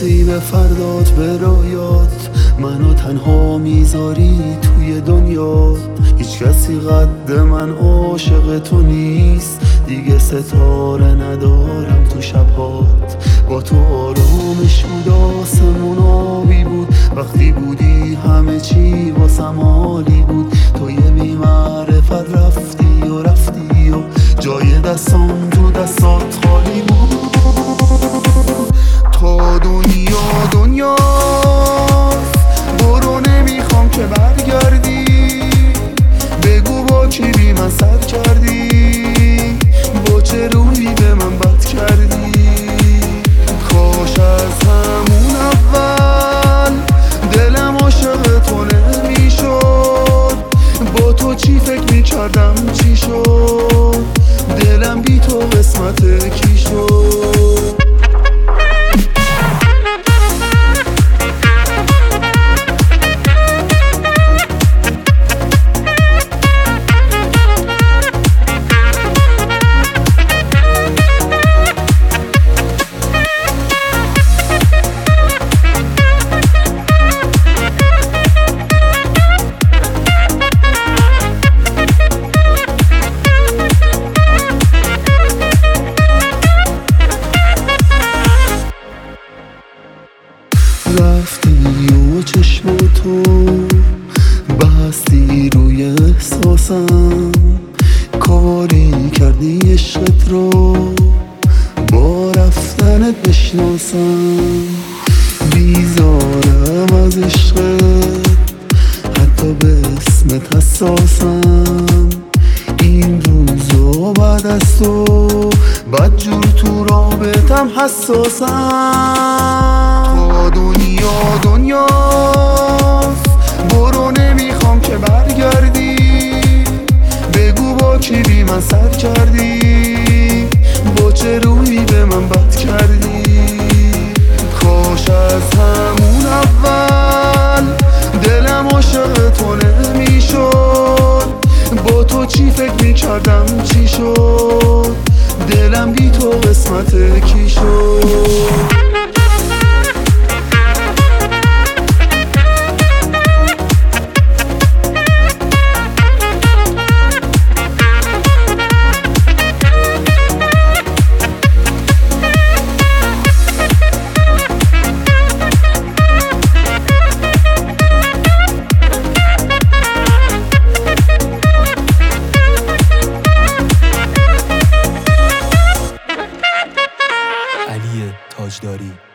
رسی به فردات، به رویات منو تنها میذاری توی دنیا. هیچ کسی قد من عاشق تو نیست، دیگه ستاره ندارم تو شبات. با تو آرامش بود، آسمون آبی بود، وقتی بودی همه چی واسم عالی بود. تو یه بی معرفت رفتی و رفتی و جای دستام تو دستات خالی بود. تا دنیاست، برو نمیخوام که برگردی، بگو با کی بی من سر کردی، با چه روی به من بد کردی. کاش از همون اول دلم عاشق تو نمیشد، با تو چی فکر میکردم چی شد، دلم بی تو قسمت کی شد. رفتی و چشم تو بستی روی احساسم، کاری کردی عشقت رو با رفتنت بشناسم. بیزارم از عشقت، حتی به اسمت حساسم. این روزو بعد از تو بدجور تو رابطم حساسم. تا دنیاست، برو نمیخوام که برگردی، بگو با کی بی من سر کردی، با چه روی به من بد کردی. کاش از همون اول دلم عاشق تو نمیشد، با تو چی فکر میکردم چی شد، دلم بی تو قسمت کی شد. علی تاجداری.